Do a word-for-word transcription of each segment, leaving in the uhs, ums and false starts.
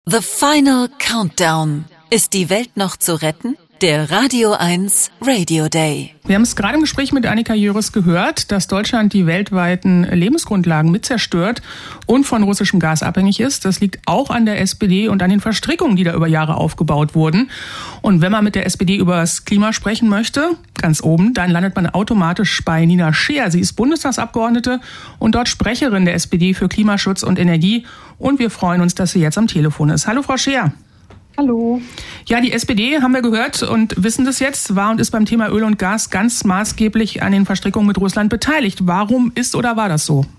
The Final Countdown. Ist die Welt noch zu retten? Der Radio eins Radio Day. Wir haben es gerade im Gespräch mit Annika Jöris gehört, dass Deutschland die weltweiten Lebensgrundlagen mit zerstört und von russischem Gas abhängig ist. Das liegt auch an der S P D und an den Verstrickungen, die da über Jahre aufgebaut wurden. Und wenn man mit der S P D über das Klima sprechen möchte, ganz oben, dann landet man automatisch bei Nina Scheer. Sie ist Bundestagsabgeordnete und dort Sprecherin der S P D für Klimaschutz und Energie. Und wir freuen uns, dass sie jetzt am Telefon ist. Hallo, Frau Scheer. Hallo. Ja, die S P D, haben wir gehört und wissen das jetzt, war und ist beim Thema Öl und Gas ganz maßgeblich an den Verstrickungen mit Russland beteiligt. Warum ist oder war das so?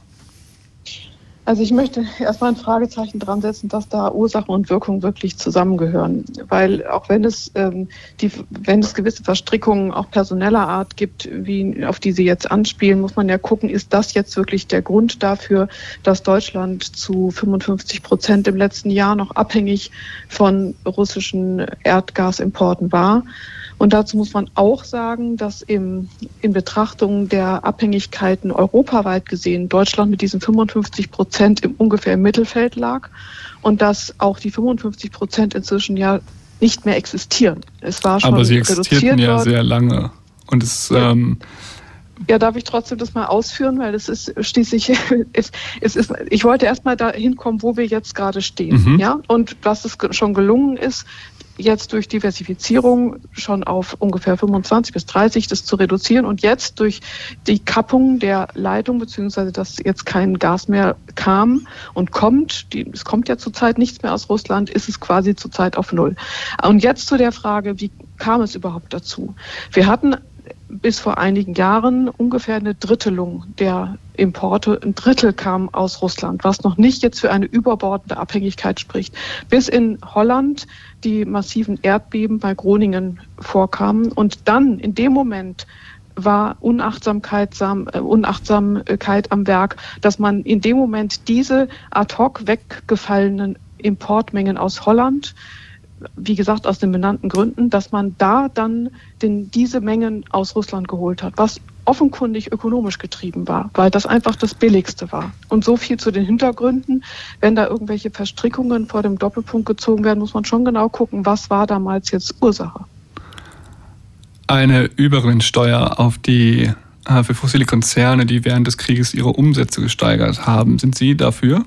Also ich möchte erstmal ein Fragezeichen dran setzen, dass da Ursache und Wirkung wirklich zusammengehören. Weil auch wenn es, ähm, die, wenn es gewisse Verstrickungen auch personeller Art gibt, wie, auf die Sie jetzt anspielen, muss man ja gucken, ist das jetzt wirklich der Grund dafür, dass Deutschland zu fünfundfünfzig Prozent im letzten Jahr noch abhängig von russischen Erdgasimporten war. Und dazu muss man auch sagen, dass im, in Betrachtung der Abhängigkeiten europaweit gesehen Deutschland mit diesen fünfundfünfzig Prozent im ungefähr im Mittelfeld lag und dass auch die fünfundfünfzig Prozent inzwischen ja nicht mehr existieren. Es war schon Aber sie existierten ja worden. sehr lange. Und es ja. ähm Ja, darf ich trotzdem das mal ausführen, weil es ist schließlich, es, es ist, ich wollte erst mal dahin kommen, wo wir jetzt gerade stehen, mhm. ja, und was es schon gelungen ist, jetzt durch Diversifizierung schon auf ungefähr fünfundzwanzig bis dreißig das zu reduzieren und jetzt durch die Kappung der Leitung, beziehungsweise dass jetzt kein Gas mehr kam und kommt, die, es kommt ja zurzeit nichts mehr aus Russland, ist es quasi zurzeit auf Null. Und jetzt zu der Frage, wie kam es überhaupt dazu? Wir hatten bis vor einigen Jahren ungefähr eine Drittelung der Importe, ein Drittel kam aus Russland, was noch nicht jetzt für eine überbordende Abhängigkeit spricht. Bis in Holland die massiven Erdbeben bei Groningen vorkamen und dann in dem Moment war Unachtsamkeit, äh, Unachtsamkeit am Werk, dass man in dem Moment diese ad hoc weggefallenen Importmengen aus Holland, wie gesagt, aus den benannten Gründen, dass man da dann den, diese Mengen aus Russland geholt hat, was offenkundig ökonomisch getrieben war, weil das einfach das Billigste war. Und so viel zu den Hintergründen. Wenn da irgendwelche Verstrickungen vor dem Doppelpunkt gezogen werden, muss man schon genau gucken, was war damals jetzt Ursache. Eine Übergewinnsteuer auf die äh, für fossile Konzerne, die während des Krieges ihre Umsätze gesteigert haben. Sind Sie dafür?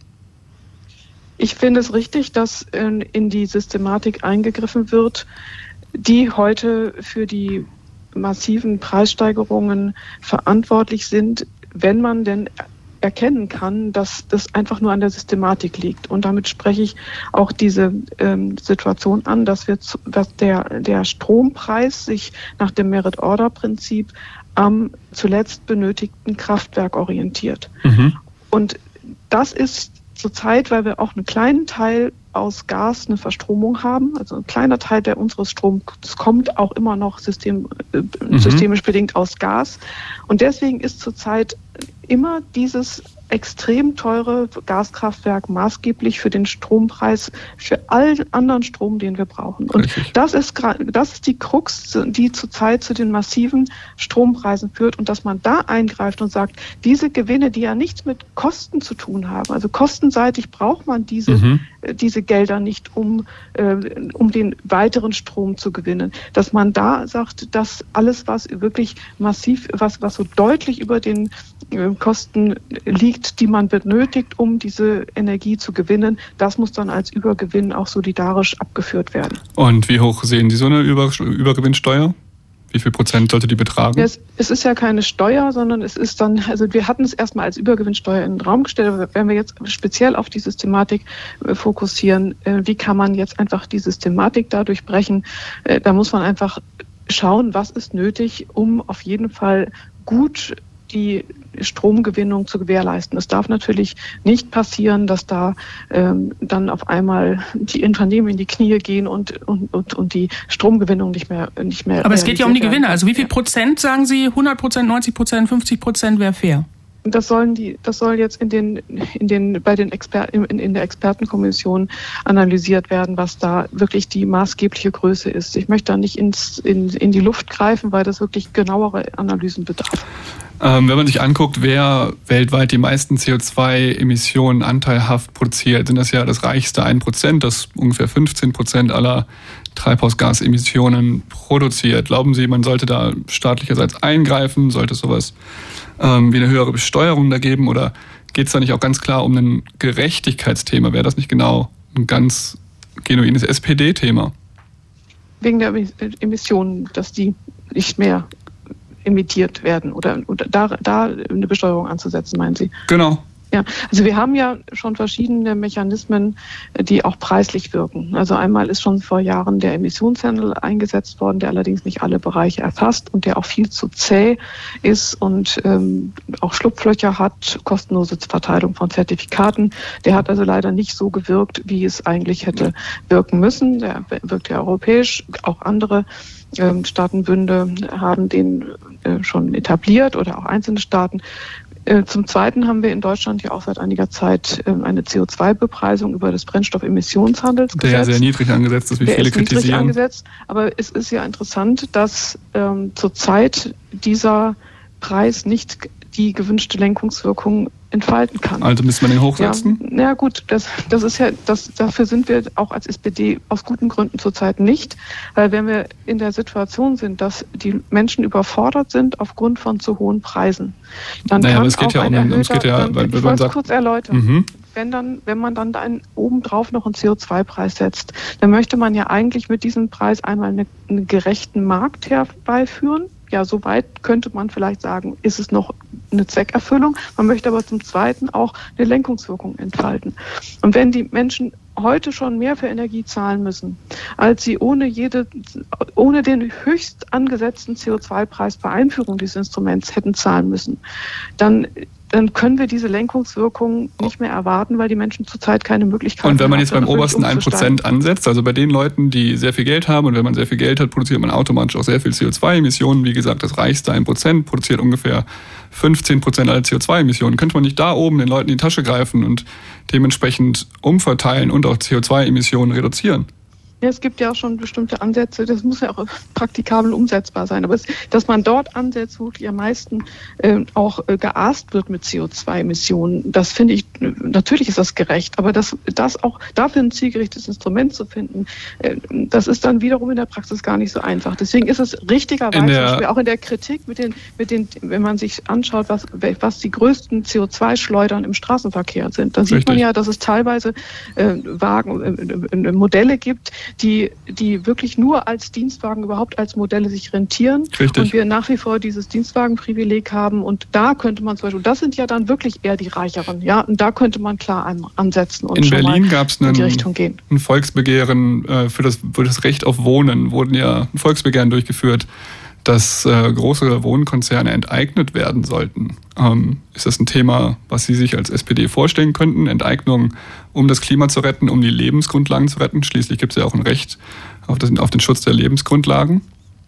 Ich finde es richtig, dass in die Systematik eingegriffen wird, die heute für die massiven Preissteigerungen verantwortlich sind, wenn man denn erkennen kann, dass das einfach nur an der Systematik liegt. Und damit spreche ich auch diese ähm, Situation an, dass wir, zu, dass der, der Strompreis sich nach dem Merit-Order-Prinzip am zuletzt benötigten Kraftwerk orientiert. Mhm. Und das ist zurzeit, weil wir auch einen kleinen Teil aus Gas eine Verstromung haben, also ein kleiner Teil der unseres Stroms kommt auch immer noch system, äh, mhm. systemisch bedingt aus Gas. Und deswegen ist zurzeit immer dieses extrem teure Gaskraftwerk maßgeblich für den Strompreis, für allen anderen Strom, den wir brauchen. Und das ist, das ist die Krux, die zurzeit zu den massiven Strompreisen führt und dass man da eingreift und sagt, diese Gewinne, die ja nichts mit Kosten zu tun haben, also kostenseitig braucht man diese, mhm. diese Gelder nicht, um, äh, um den weiteren Strom zu gewinnen, dass man da sagt, dass alles, was wirklich massiv, was, was so deutlich über den äh, Kosten liegt, die man benötigt, um diese Energie zu gewinnen, das muss dann als Übergewinn auch solidarisch abgeführt werden. Und wie hoch sehen Sie so eine Über- Übergewinnsteuer? Wie viel Prozent sollte die betragen? Es, es ist ja keine Steuer, sondern es ist dann, also wir hatten es erstmal als Übergewinnsteuer in den Raum gestellt, aber wenn wir jetzt speziell auf die Systematik äh, fokussieren, äh, wie kann man jetzt einfach die Systematik dadurch brechen, äh, da muss man einfach schauen, was ist nötig, um auf jeden Fall gut die Stromgewinnung zu gewährleisten. Es darf natürlich nicht passieren, dass da ähm, dann auf einmal die Unternehmen in die Knie gehen und, und, und, und die Stromgewinnung nicht mehr nicht mehr. Aber es geht ja um die Gewinne. Also wie viel Prozent sagen Sie? hundert Prozent, neunzig Prozent, fünfzig Prozent wäre fair? Das sollen die, das soll jetzt in den, in den, bei den Experten, in, in der Expertenkommission analysiert werden, was da wirklich die maßgebliche Größe ist. Ich möchte da nicht ins, in, in die Luft greifen, weil das wirklich genauere Analysen bedarf. Ähm, wenn man sich anguckt, wer weltweit die meisten C O zwei Emissionen anteilhaft produziert, sind das ja das reichste ein Prozent, das ungefähr fünfzehn Prozent aller Treibhausgasemissionen produziert. Glauben Sie, man sollte da staatlicherseits eingreifen? Sollte es sowas ähm, wie eine höhere Besteuerung da geben? Oder geht es da nicht auch ganz klar um ein Gerechtigkeitsthema? Wäre das nicht genau ein ganz genuines S P D-Thema? Wegen der Emissionen, dass die nicht mehr emittiert werden oder, oder da, da eine Besteuerung anzusetzen, meinen Sie? Genau. Ja, also wir haben ja schon verschiedene Mechanismen, die auch preislich wirken. Also einmal ist schon vor Jahren der Emissionshandel eingesetzt worden, der allerdings nicht alle Bereiche erfasst und der auch viel zu zäh ist und ähm, auch Schlupflöcher hat, kostenlose Verteilung von Zertifikaten. Der hat also leider nicht so gewirkt, wie es eigentlich hätte wirken müssen. Der wirkt ja europäisch, auch andere ähm, Staatenbünde haben den äh, schon etabliert oder auch einzelne Staaten. Zum Zweiten haben wir in Deutschland ja auch seit einiger Zeit eine C O zwei Bepreisung über das Brennstoffemissionshandelsgesetz. Der ja sehr niedrig angesetzt ist, wie Der viele ist niedrig kritisieren. Angesetzt, aber es ist ja interessant, dass ähm, zurzeit dieser Preis nicht die gewünschte Lenkungswirkung entfalten kann. Also müssen wir den hochsetzen? Ja, na gut, das, das ist ja, das, dafür sind wir auch als S P D aus guten Gründen zurzeit nicht, weil wenn wir in der Situation sind, dass die Menschen überfordert sind aufgrund von zu hohen Preisen, dann naja, kann aber es geht auch ja ein um, erhöhter, es geht ja, dann, weil, ich weil man wollte es sagt, kurz erläutern. Mhm. Wenn dann, wenn man dann einen, obendrauf noch einen C O zwei Preis setzt, dann möchte man ja eigentlich mit diesem Preis einmal eine, einen gerechten Markt herbeiführen. Ja, soweit könnte man vielleicht sagen, ist es noch eine Zweckerfüllung. Man möchte aber zum Zweiten auch eine Lenkungswirkung entfalten. Und wenn die Menschen heute schon mehr für Energie zahlen müssen, als sie ohne jede, ohne den höchst angesetzten C O zwei Preis bei Einführung dieses Instruments hätten zahlen müssen, dann dann können wir diese Lenkungswirkung nicht mehr erwarten, weil die Menschen zurzeit keine Möglichkeit haben. Und wenn man jetzt beim obersten ein umzusteigen. Prozent ansetzt, also bei den Leuten, die sehr viel Geld haben, und wenn man sehr viel Geld hat, produziert man automatisch auch sehr viel C O zwei Emissionen. Wie gesagt, das reichste ein Prozent produziert ungefähr fünfzehn Prozent aller C O zwei Emissionen. Könnte man nicht da oben den Leuten in die Tasche greifen und dementsprechend umverteilen und auch C O zwei Emissionen reduzieren? Ja, es gibt ja auch schon bestimmte Ansätze, das muss ja auch praktikabel umsetzbar sein. Aber es, dass man dort ansetzt, wo die am meisten äh, auch äh, geaßt wird mit C O zwei Emissionen, das finde ich, natürlich ist das gerecht, aber das, das auch dafür ein zielgerichtetes Instrument zu finden, äh, das ist dann wiederum in der Praxis gar nicht so einfach. Deswegen ist es richtigerweise auch in der Kritik mit den, mit den, wenn man sich anschaut, was, was die größten C O zwei Schleudern im Straßenverkehr sind, dann sieht Richtig. man ja, dass es teilweise äh, Wagen, äh, Modelle gibt, die, die wirklich nur als Dienstwagen überhaupt als Modelle sich rentieren. Richtig. Und wir nach wie vor dieses Dienstwagenprivileg haben. Und da könnte man zum Beispiel, das sind ja dann wirklich eher die Reicheren, ja, und da könnte man klar ansetzen und in schon Berlin mal gab es in die Richtung gehen. Ein Volksbegehren äh, für, das, für das Recht auf Wohnen, wurden ja ein Volksbegehren durchgeführt, dass äh, große Wohnkonzerne enteignet werden sollten. Ähm, ist das ein Thema, was Sie sich als S P D vorstellen könnten? Enteignung, um das Klima zu retten, um die Lebensgrundlagen zu retten? Schließlich gibt es ja auch ein Recht auf, das, auf den Schutz der Lebensgrundlagen.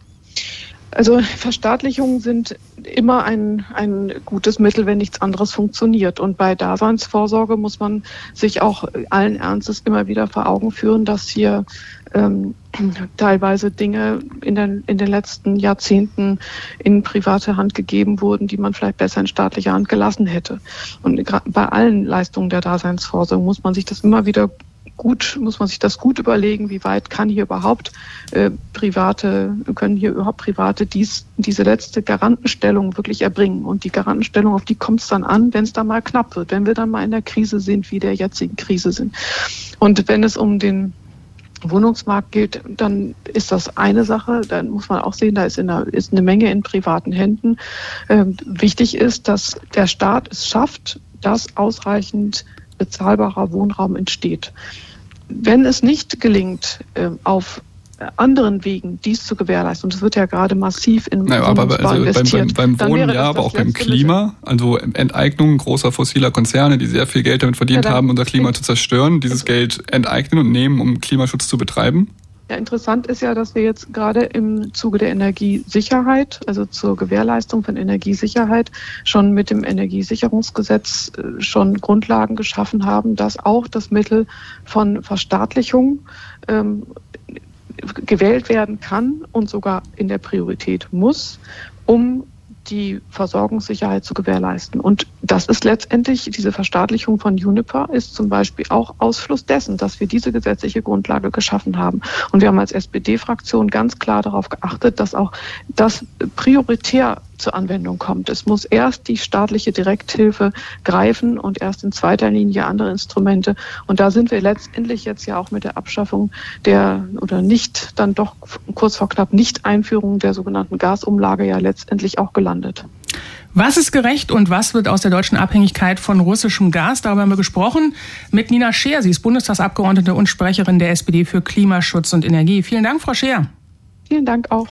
Also Verstaatlichungen sind immer ein, ein gutes Mittel, wenn nichts anderes funktioniert. Und bei Daseinsvorsorge muss man sich auch allen Ernstes immer wieder vor Augen führen, dass hier ähm, teilweise Dinge in den, in den letzten Jahrzehnten in private Hand gegeben wurden, die man vielleicht besser in staatlicher Hand gelassen hätte. Und bei allen Leistungen der Daseinsvorsorge muss man sich das immer wieder gut, muss man sich das gut überlegen, wie weit kann hier überhaupt äh, private, können hier überhaupt Private dies, diese letzte Garantenstellung wirklich erbringen. Und die Garantenstellung, auf die kommt es dann an, wenn es dann mal knapp wird, wenn wir dann mal in der Krise sind, wie der jetzigen Krise sind. Und wenn es um den Wohnungsmarkt geht, dann ist das eine Sache. Dann muss man auch sehen, da ist, in der, ist eine Menge in privaten Händen. Ähm, wichtig ist, dass der Staat es schafft, dass ausreichend bezahlbarer Wohnraum entsteht. Wenn es nicht gelingt, äh, auf anderen Wegen dies zu gewährleisten, und es wird ja gerade massiv in naja, Wohnungsbau aber also investiert. Beim, beim, beim Wohnen ja, aber auch beim Klima, also Enteignung großer fossiler Konzerne, die sehr viel Geld damit verdient ja, haben, unser Klima zu zerstören, dieses Geld enteignen und nehmen, um Klimaschutz zu betreiben. Ja, interessant ist ja, dass wir jetzt gerade im Zuge der Energiesicherheit, also zur Gewährleistung von Energiesicherheit, schon mit dem Energiesicherungsgesetz schon Grundlagen geschaffen haben, dass auch das Mittel von Verstaatlichung ähm, gewählt werden kann und sogar in der Priorität muss, um die Versorgungssicherheit zu gewährleisten. Und das ist letztendlich, diese Verstaatlichung von Uniper ist zum Beispiel auch Ausfluss dessen, dass wir diese gesetzliche Grundlage geschaffen haben. Und wir haben als S P D-Fraktion ganz klar darauf geachtet, dass auch das prioritär zur Anwendung kommt. Es muss erst die staatliche Direkthilfe greifen und erst in zweiter Linie andere Instrumente. Und da sind wir letztendlich jetzt ja auch mit der Abschaffung der oder nicht, dann doch kurz vor knapp Nicht-Einführung der sogenannten Gasumlage ja letztendlich auch gelandet. Was ist gerecht und was wird aus der deutschen Abhängigkeit von russischem Gas? Darüber haben wir gesprochen mit Nina Scheer. Sie ist Bundestagsabgeordnete und Sprecherin der S P D für Klimaschutz und Energie. Vielen Dank, Frau Scheer. Vielen Dank auch.